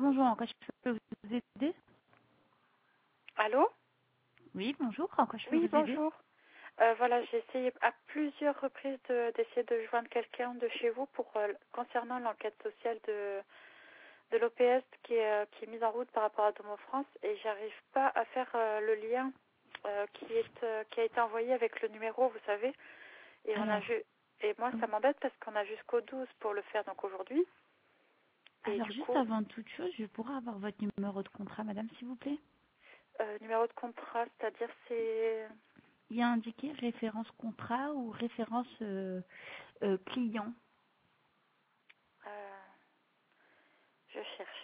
bonjour, en quoi je peux vous aider? Allô? Oui, bonjour, en quoi je peux Oui, vous aider? bonjour. Voilà, j'ai essayé à plusieurs reprises d'essayer de joindre quelqu'un de chez vous pour concernant l'enquête sociale de l'OPS qui est mise en route par rapport à Domo France et j'arrive pas à faire le lien qui a été envoyé avec le numéro, vous savez. Et Alors, et moi ça m'embête parce qu'on a jusqu'au 12 pour le faire donc aujourd'hui. Et alors du juste coup, avant toute chose, je pourrais avoir votre numéro de contrat, madame, s'il vous plaît? numéro de contrat, c'est-à-dire c'est Il y a indiqué référence contrat ou référence client. euh, je cherche.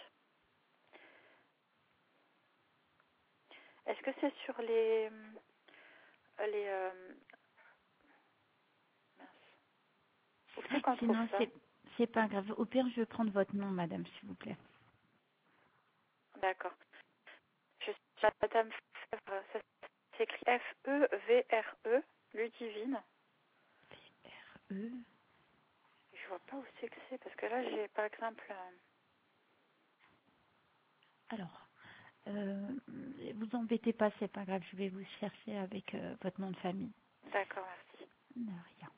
Est-ce que c'est sur les mince. Où c'est qu'on trouve Sinon, ça? c'est pas grave. Au pire, je vais prendre votre nom, madame, s'il vous plaît. D'accord. Je suis Madame Fèvre. Ça s'écrit Fevre, Ludivine. E. Je vois pas où c'est que c'est parce que là j'ai par exemple. Alors, vous embêtez pas, c'est pas grave. Je vais vous chercher avec votre nom de famille. D'accord, merci. Non, rien.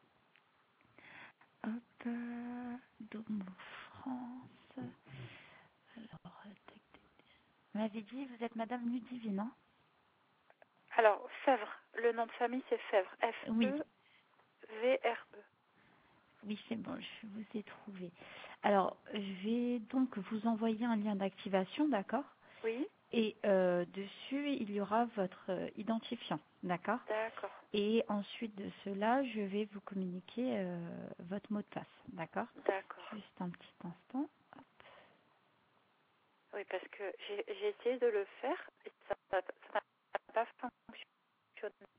Hop, Domo France. Alors, tac, tac. Vous m'avez dit, vous êtes Madame Ludivine, hein? Alors Fèvre. Le nom de famille c'est Fèvre. Oui, Fevre. oui, c'est bon, je vous ai trouvé. Alors, je vais donc vous envoyer un lien d'activation, d'accord? Oui. Et dessus, il y aura votre identifiant, d'accord? D'accord. Et ensuite de cela, je vais vous communiquer votre mot de passe, d'accord? D'accord. Juste un petit instant. Hop. Oui, parce que j'ai essayé de le faire et ça n'a pas fonctionné.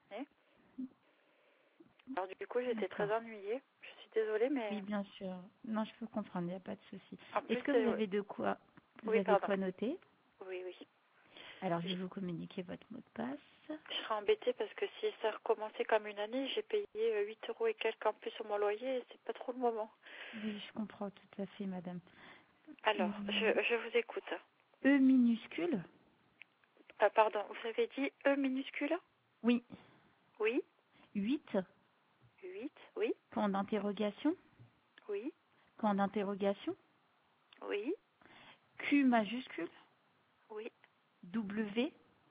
Alors du coup, j'étais D'accord. très ennuyée. Je suis désolée, mais Oui, bien sûr. Non, je peux comprendre, il n'y a pas de souci. en Est-ce plus, que vous avez de quoi, vous oui, avez pardon. quoi noter? Oui, oui. Alors, je Je vais vous communiquer votre mot de passe. je serais embêtée parce que si ça recommençait comme une année, j'ai payé 8 euros et quelques en plus sur mon loyer et c'est pas trop le moment. Oui, je comprends tout à fait, madame. Alors, Hum, je vous écoute. E minuscule? Pardon, vous avez dit E minuscule? Oui. Oui. 8, 8, oui. point d'interrogation, Oui. point d'interrogation, Oui. Q majuscule, Oui. W,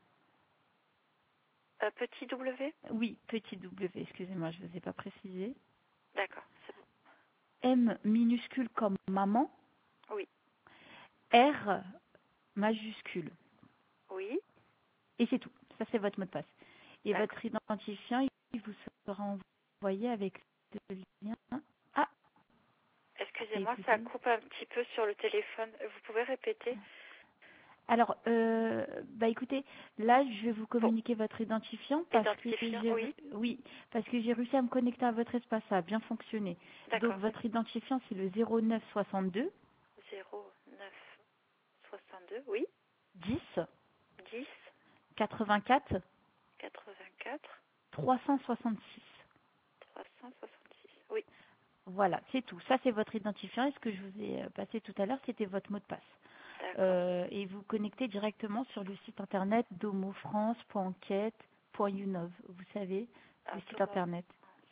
Petit W? oui, petit W, excusez-moi, je ne vous ai pas précisé, D'accord, c'est bon. M minuscule comme maman, Oui. R majuscule. Oui. Et c'est tout. Ça, c'est votre mot de passe. Et D'accord. votre identifiant, il vous sera envoyé avec le lien. Ah, Excusez-moi, ça écoutez. coupe un petit peu sur le téléphone. Vous pouvez répéter? Alors, bah écoutez, là, je vais vous Bon, communiquer votre identifiant parce que identifiant, oui. oui, parce que j'ai réussi à me connecter à votre espace, ça a bien fonctionné. Donc, D'accord. votre identifiant, c'est le 09 62 09 62, oui. 10 10 84 84 366. 366. Oui, Voilà, c'est tout. Ça, c'est votre identifiant. Et ce que je vous ai passé tout à l'heure, c'était votre mot de passe. d'accord. Et vous connectez directement sur le site internet domofrance.enquête.unov. Vous savez, le site internet.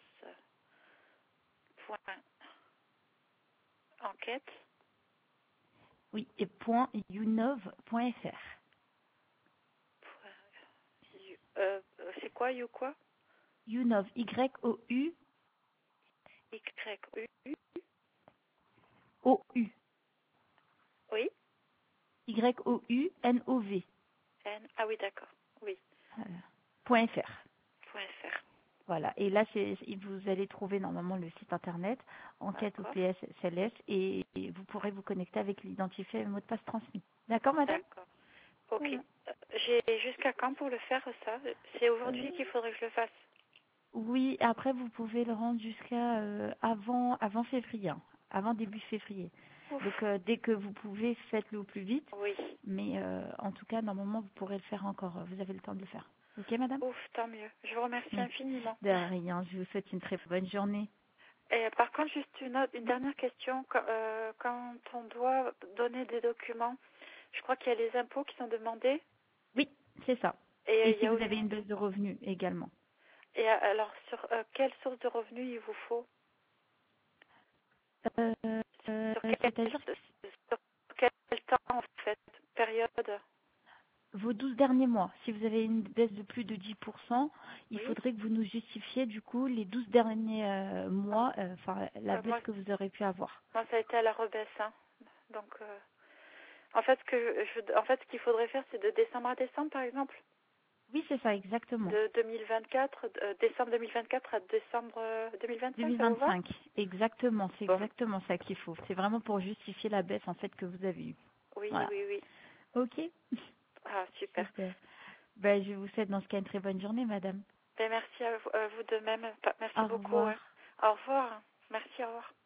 Point enquête. Oui, et .unov.fr. C'est quoi, you quoi? Unov, Y-O-U, Y-U. O-U, Oui. Y-O-U-N-O-V. N. Ah oui, d'accord. Oui. .fr. Point .fr. Voilà, et là, vous allez trouver normalement le site internet, enquête D'accord. OPS SLS, et vous pourrez vous connecter avec l'identifiant et le mot de passe transmis. D'accord, madame? D'accord. Ok. Voilà. J'ai jusqu'à quand pour le faire, ça? C'est aujourd'hui Euh, qu'il faudrait que je le fasse. oui, après, vous pouvez le rendre jusqu'à avant février, hein, avant début février. Ouf. Donc, dès que vous pouvez, faites-le au plus vite. Oui. Mais en tout cas, normalement, vous pourrez le faire encore. Vous avez le temps de le faire. Ok, madame? Ouf, tant mieux. Je vous remercie Mm. infiniment. De rien. Je vous souhaite une très bonne journée. Et par contre, juste une dernière question. Quand on doit donner des documents, Je crois qu'il y a les impôts qui sont demandés. Oui, c'est ça. Et Et il si y a vous aussi... avez une baisse de revenus également. Et alors, sur quelle source de revenus il vous faut? Euh, Sur quel, C'est-à-dire sur quel temps, en fait? Période? vos 12 derniers mois. Si vous avez une baisse de plus de 10%, il Oui. faudrait que vous nous justifiez du coup les 12 derniers Ah, mois, enfin la baisse moi, que vous aurez pu avoir. moi, ça a été à la rebaisse. Hein. Donc, en fait, en fait, ce qu'il faudrait faire, c'est de décembre à décembre, par exemple. Oui, c'est ça, exactement. De 2024, décembre 2024 à décembre 2025, ça vous va? 2025, exactement, c'est Bon, exactement ça qu'il faut. C'est vraiment pour justifier la baisse en fait que vous avez eue. oui, Voilà. oui, oui. Ok. Ah, super. Super. Ben, je vous souhaite dans ce cas une très bonne journée, madame. Ben, merci à vous de même. Merci Au beaucoup. revoir. Ouais. Au revoir. Merci, au revoir.